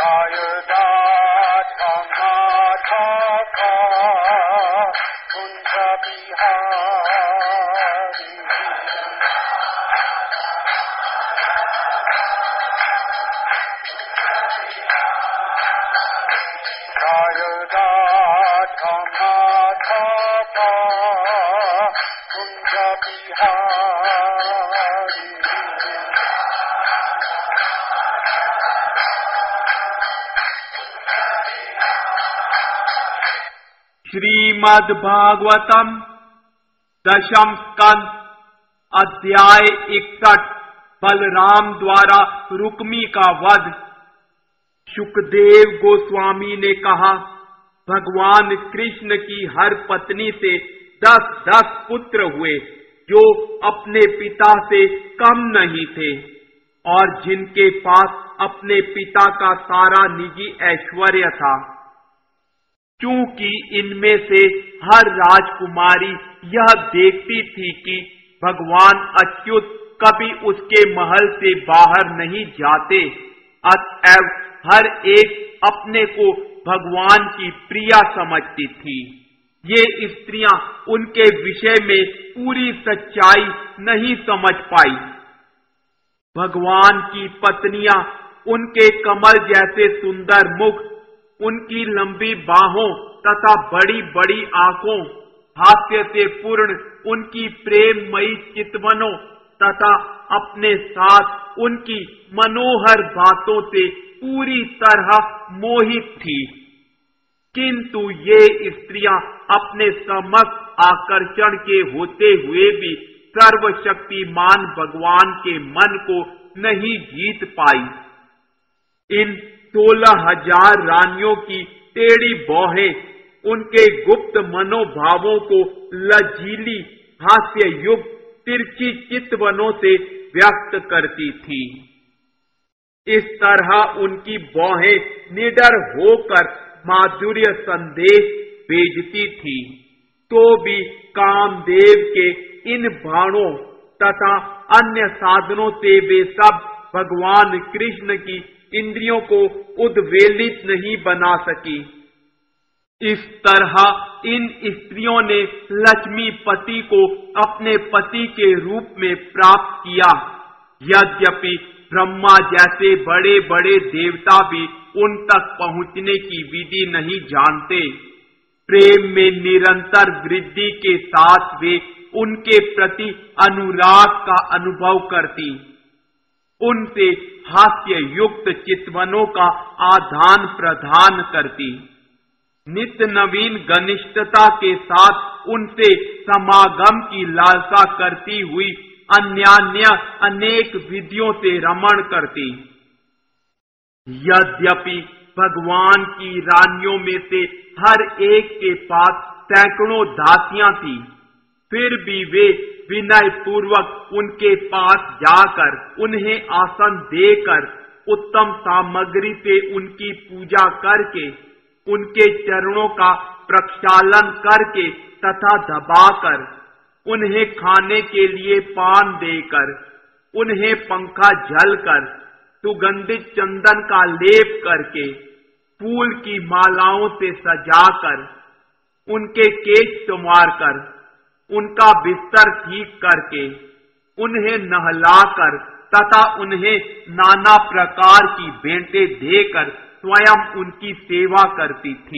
श्रीमद् भागवतम दशम स्कंद अध्याय 61 बलराम द्वारा रुक्मी का वध। शुकदेव गोस्वामी ने कहा, भगवान कृष्ण की हर पत्नी से 10-10 पुत्र हुए जो अपने पिता से कम नहीं थे और जिनके पास अपने पिता का सारा निजी ऐश्वर्य था। चूंकि इनमें से हर राजकुमारी यह देखती थी कि भगवान अच्युत कभी उसके महल से बाहर नहीं जाते, अतएव हर एक अपने को भगवान की प्रिया समझती थी। ये स्त्रियां उनके विषय में पूरी सच्चाई नहीं समझ पाई। भगवान की पत्नियां उनके कमल जैसे सुंदर मुख, उनकी लंबी बाहों तथा बड़ी बड़ी आंखों, हास्य से पूर्ण उनकी प्रेममयी चितवनों तथा अपने साथ उनकी मनोहर बातों से पूरी तरह मोहित थी। किंतु ये स्त्रियां अपने समस्त आकर्षण के होते हुए भी सर्वशक्तिमान भगवान के मन को नहीं जीत पाई। इन 16,000 रानियों की टेढ़ी भौहें उनके गुप्त मनोभावों को लजीली हास्य युक्त तिरछी चितवनों से व्यक्त करती थी। इस तरह उनकी भौहें निडर होकर माधुर्य संदेश भेजती थी, तो भी कामदेव के इन बाणों तथा अन्य साधनों से वे सब भगवान कृष्ण की इंद्रियों को उद्वेलित नहीं बना सकी। इस तरह इन स्त्रियों ने लक्ष्मीपति को अपने पति के रूप में प्राप्त किया। यद्यपि ब्रह्मा जैसे बड़े बड़े देवता भी उन तक पहुंचने की विधि नहीं जानते। प्रेम में निरंतर वृद्धि के साथ वे उनके प्रति अनुराग का अनुभव करती, उनसे हास्य युक्त चितवनों का आदान प्रदान करती, नित्य नवीन घनिष्ठता के साथ उनसे समागम की लालसा करती हुई अन्यान्य अनेक विधियों से रमण करती। यद्यपि भगवान की रानियों में से हर एक के पास सैकड़ों दासियां थी, फिर भी वे विनय पूर्वक उनके पास जाकर उन्हें आसन देकर उत्तम सामग्री से उनकी पूजा करके, उनके चरणों का प्रक्षालन करके तथा दबाकर, उन्हें खाने के लिए पान देकर, उन्हें पंखा झलकर, सुगंधित चंदन का लेप करके, फूल की मालाओं से सजाकर, उनके केश संवारकर, उनका बिस्तर ठीक करके, उन्हें नहलाकर तथा उन्हें नाना प्रकार की भेंटें देकर स्वयं उनकी सेवा करती थी।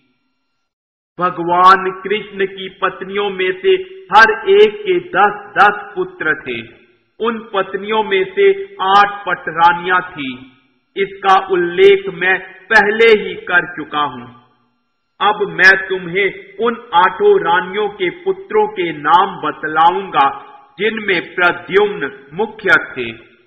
भगवान कृष्ण की पत्नियों में से हर एक के 10-10 पुत्र थे। उन पत्नियों में से 8 पटरानियां थी। इसका उल्लेख मैं पहले ही कर चुका हूं। अब मैं तुम्हें उन 8 रानियों के पुत्रों के नाम बतलाऊंगा जिनमें प्रद्युम्न मुख्य थे।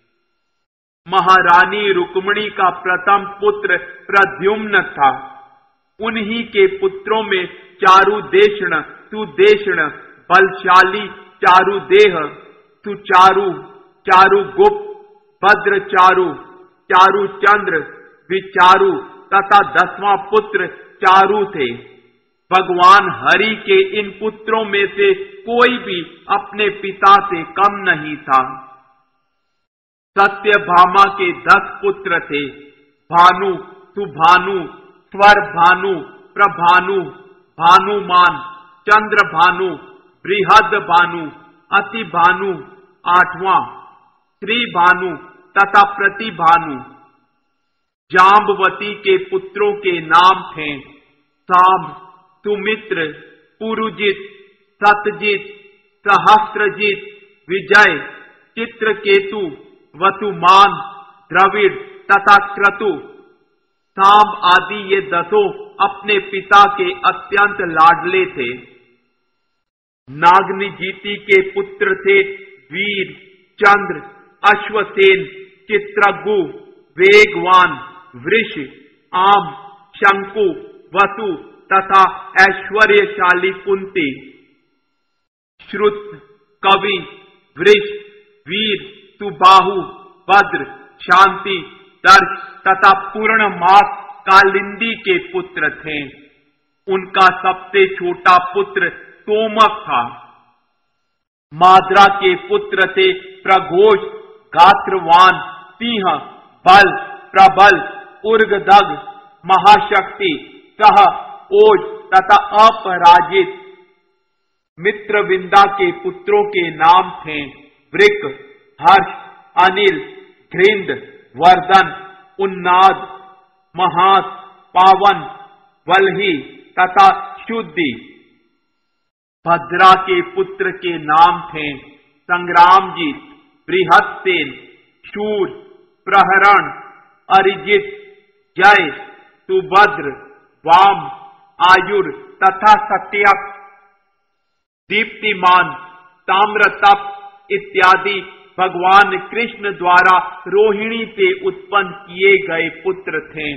महारानी रुक्मिणी का प्रथम पुत्र प्रद्युम्न था। उन्हीं के पुत्रों में चारुदेषण, सुदेषण, बलशाली चारुदेह, सुचारु, चारुगुप्त, भद्रचारु, चारुचंद्र, विचारु तथा 10वां पुत्र चारु थे। भगवान हरि के इन पुत्रों में से कोई भी अपने पिता से कम नहीं था। सत्यभामा के 10 पुत्र थे। भानु, सुभानु, स्वर भानु, प्रभानु, भानुमान, चंद्र भानु, बृहद भानु, अति भानु, 8वां, श्री भानु तथा प्रतिभानु। जाम्बवती के पुत्रों के नाम थे साम, सुमित्र, पुरुजित, सतजित, सहस्त्रजित, विजय, चित्रकेतु, वसुमान, द्रविड़ तथा क्रतु। साम आदि ये 10 अपने पिता के अत्यंत लाडले थे। नागनिजीति के पुत्र थे वीर, चंद्र, अश्वसेन, चित्रगु, वेगवान, वृष, आम, शंकु, वसु तथा ऐश्वर्यशाली कुंती। श्रुत, कवि, वृष, वीर, सुबाहु, भद्र, शांति, दर्श तथा पूर्णमास कालिंदी के पुत्र थे। उनका सबसे छोटा पुत्र सोमक था। माद्रा के पुत्र थे प्रघोष, गात्रवान, सिंह, बल, प्रबल, उर्गदग, महाशक्ति, सह, ओज तथा अपराजित। मित्रविंदा के पुत्रों के नाम थे वृक, हर्ष, अनिल, घृंद, वर्धन, उन्नाद, महास, पावन, वल्ही तथा शुद्धि। भद्रा के पुत्र के नाम थे संग्रामजीत, बृहत्सेन, शूर, प्रहरण, अरिजित, जय, सुभद्र, वाम, आयुर तथा सत्यक। दीप्तिमान, ताम्रतप इत्यादि भगवान कृष्ण द्वारा रोहिणी से उत्पन्न किए गए पुत्र थे।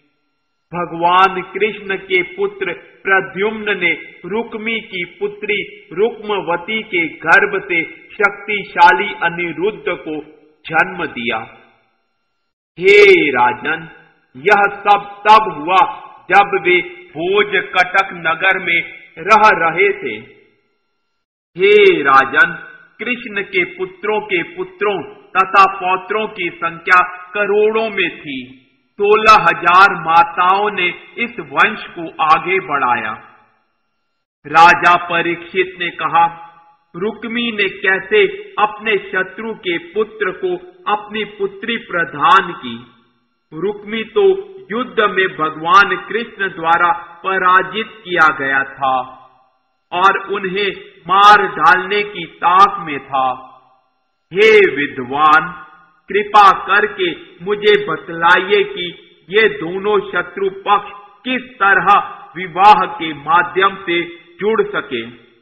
भगवान कृष्ण के पुत्र प्रद्युम्न ने रुक्मी की पुत्री रुक्मवती के गर्भ से शक्तिशाली अनिरुद्ध को जन्म दिया। हे राजन, यह सब तब हुआ जब वे भोज कटक नगर में रह रहे थे। हे राजन, कृष्ण के पुत्रों तथा पौत्रों की संख्या करोड़ों में थी। 16,000 माताओं ने इस वंश को आगे बढ़ाया। राजा परीक्षित ने कहा, रुक्मी ने कैसे अपने शत्रु के पुत्र को अपनी पुत्री प्रदान की। रुक्मी तो युद्ध में भगवान कृष्ण द्वारा पराजित किया गया था और उन्हें मार डालने की ताक में था। हे विद्वान, कृपा करके मुझे बतलाइए कि ये दोनों शत्रु पक्ष किस तरह विवाह के माध्यम से जुड़ सके,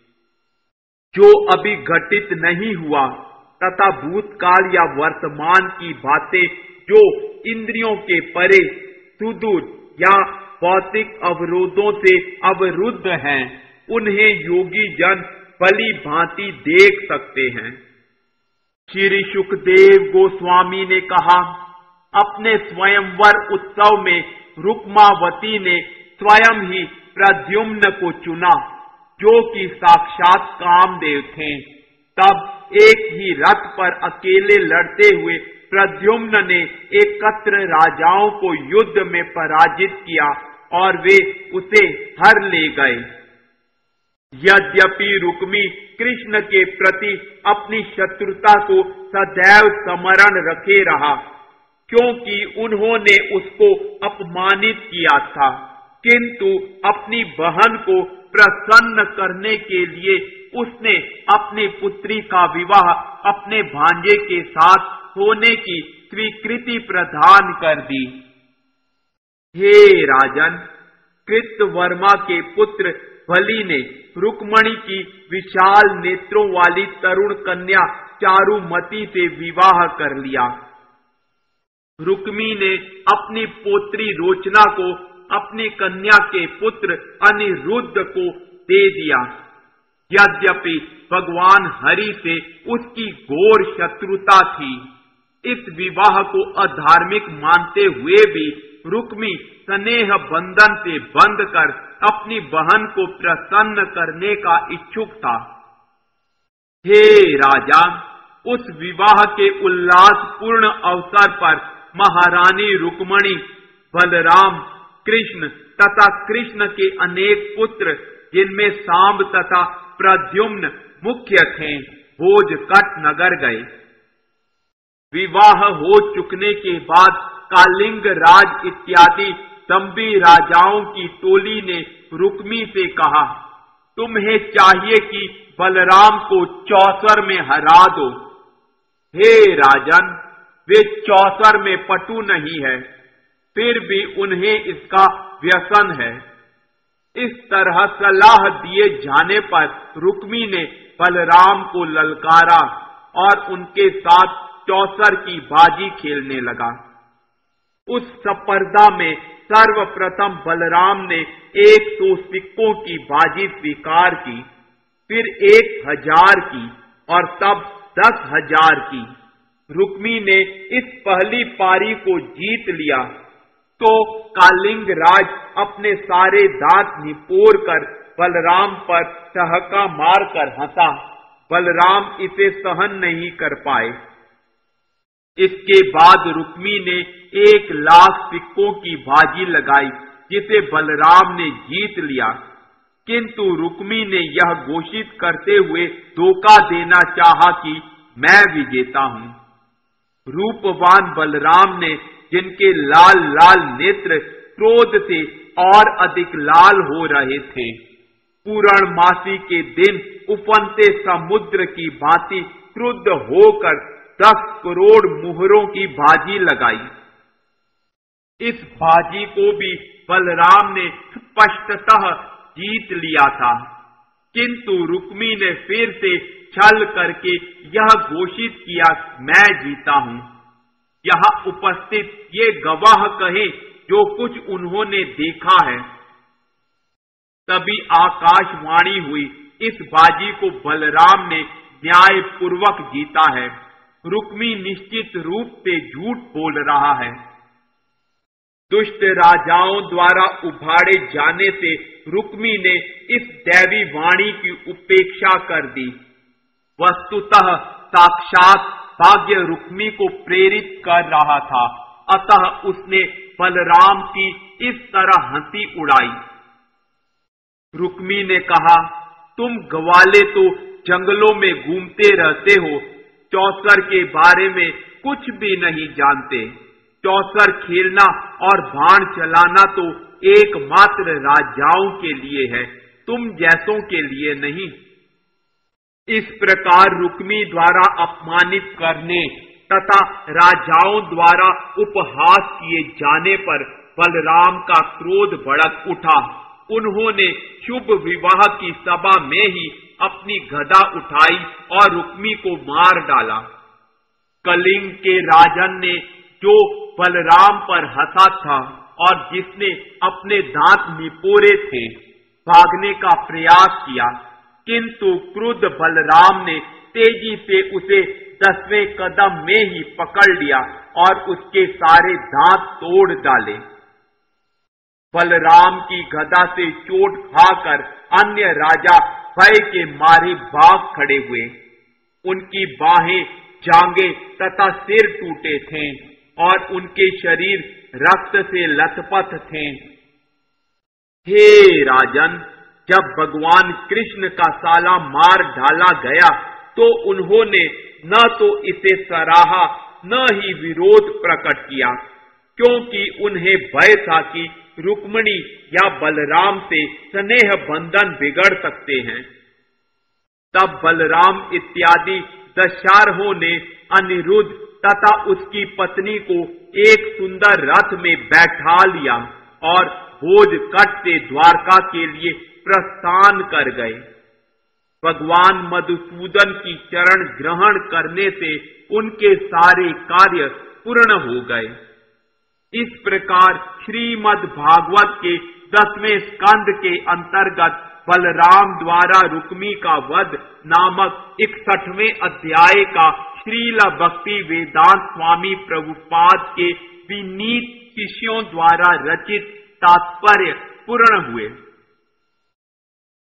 जो अभी घटित नहीं हुआ तथा भूतकाल या वर्तमान की बातें जो इंद्रियों के परे, सुदूर या भौतिक अवरोधों से अवरुद्ध हैं, उन्हें योगी जन भली भांति देख सकते हैं। श्री सुखदेव गोस्वामी ने कहा, अपने स्वयंवर उत्सव में रुक्मावती ने स्वयं ही प्रद्युम्न को चुना, जो कि साक्षात कामदेव थे। तब एक ही रथ पर अकेले लड़ते हुए प्रद्युम्न ने एकत्र राजाओं को युद्ध में पराजित किया और वे उसे हर ले गए। यद्यपि रुक्मी कृष्ण के प्रति अपनी शत्रुता को सदैव स्मरण रखे रहा, क्योंकि उन्होंने उसको अपमानित किया था, किंतु अपनी बहन को प्रसन्न करने के लिए उसने अपनी पुत्री का विवाह अपने भांजे के साथ होने की स्वीकृति प्रदान कर दी। हे राजन, कृतवर्मा के पुत्र बलि ने रुक्मणी की विशाल नेत्रों वाली तरुण कन्या चारुमती से विवाह कर लिया। रुक्मी ने अपनी पोत्री रोचना को अपनी कन्या के पुत्र अनिरुद्ध को दे दिया। यद्यपि भगवान हरि से उसकी घोर शत्रुता थी, इस विवाह को अधार्मिक मानते हुए भी रुक्मी स्नेह बंधन से बंध कर अपनी बहन को प्रसन्न करने का इच्छुक था। हे राजा, उस विवाह के उल्लासपूर्ण अवसर पर महारानी रुक्मणी बलराम, कृष्ण तथा कृष्ण के अनेक पुत्र, जिनमें सांब तथा प्रद्युम्न मुख्य थे, भोजकट नगर गए। विवाह हो चुकने के बाद कालिंग राज इत्यादि दंभी राजाओं की टोली ने रुक्मी से कहा, तुम्हें चाहिए कि बलराम को चौसर में हरा दो। हे राजन, वे चौसर में पटु नहीं है, फिर भी उन्हें इसका व्यसन है। इस तरह सलाह दिए जाने पर रुक्मी ने बलराम को ललकारा और उनके साथ चौसर की बाजी खेलने लगा। उस स्पर्धा में सर्वप्रथम बलराम ने 100 सिक्कों की बाजी स्वीकार की, फिर 1000 की और तब 10,000 की। रुक्मी ने इस पहली पारी को जीत लिया तो कालिंग राज अपने सारे दांत निपोर कर बलराम पर ठहाका मारकर हंसा। बलराम इसे सहन नहीं कर पाए। इसके बाद रुक्मी ने 1,00,000 सिक्कों की बाजी लगाई, जिसे बलराम ने जीत लिया, किंतु रुक्मी ने यह घोषित करते हुए धोखा देना चाहा कि मैं विजेता हूं। रूपवान बलराम ने, जिनके लाल लाल नेत्र क्रोध से और अधिक लाल हो रहे थे, पूर्णमासी के दिन उफनते समुद्र की भांति क्रुद्ध होकर 10 करोड़ मुहरों की बाजी लगाई। इस बाजी को भी बलराम ने स्पष्टतः जीत लिया था, किंतु रुक्मी ने फिर से छल करके यह घोषित किया, मैं जीता हूं। यहां उपस्थित ये गवाह कहें जो कुछ उन्होंने देखा है। तभी आकाशवाणी हुई, इस बाजी को बलराम ने न्यायपूर्वक जीता है। रुक्मी निश्चित रूप से झूठ बोल रहा है। दुष्ट राजाओं द्वारा उभाड़े जाने से रुक्मी ने इस दैवी वाणी की उपेक्षा कर दी। वस्तुतः साक्षात भाग्य रुक्मी को प्रेरित कर रहा था, अतः उसने बलराम की इस तरह हंसी उड़ाई। रुक्मी ने कहा, तुम ग्वाले तो जंगलों में घूमते रहते हो, चौसर के बारे में कुछ भी नहीं जानते। चौसर खेलना और बाण चलाना तो एकमात्र राजाओं के लिए है, तुम जैसों के लिए नहीं। इस प्रकार रुक्मी द्वारा अपमानित करने तथा राजाओं द्वारा उपहास किए जाने पर बलराम का क्रोध भड़क उठा। उन्होंने शुभ विवाह की सभा में ही अपनी गदा उठाई और रुक्मी को मार डाला। कलिंग के राजन ने, जो बलराम पर हंसा था और जिसने अपने दांत निपोरे थे, भागने का प्रयास किया, किंतु क्रुद्ध बलराम ने तेजी से उसे 10वें कदम में ही पकड़ लिया और उसके सारे दांत तोड़ डाले। बलराम की गदा से चोट खाकर अन्य राजा भय के मारे भाग खड़े हुए। उनकी बाहें, जांघें तथा सिर टूटे थे और उनके शरीर रक्त से लथपथ थे। हे राजन, जब भगवान कृष्ण का साला मार डाला गया तो उन्होंने न तो इसे सराहा न ही विरोध प्रकट किया, क्योंकि उन्हें भय था कि रुक्मिणी या बलराम से स्नेह बंधन बिगड़ सकते हैं। तब बलराम इत्यादि दशारहों ने अनिरुद्ध तथा उसकी पत्नी को एक सुंदर रथ में बैठा लिया और भोजकट से द्वारका के लिए प्रस्थान कर गए। भगवान मधुसूदन की चरण ग्रहण करने से उनके सारे कार्य पूर्ण हो गए। इस प्रकार श्रीमद् भागवत के 10वें स्कंद के अंतर्गत बलराम द्वारा रुक्मी का वध नामक 61वें अध्याय का श्रील भक्ति वेदांत स्वामी प्रभुपाद के विनीत शिष्यों द्वारा रचित तात्पर्य पूर्ण हुए।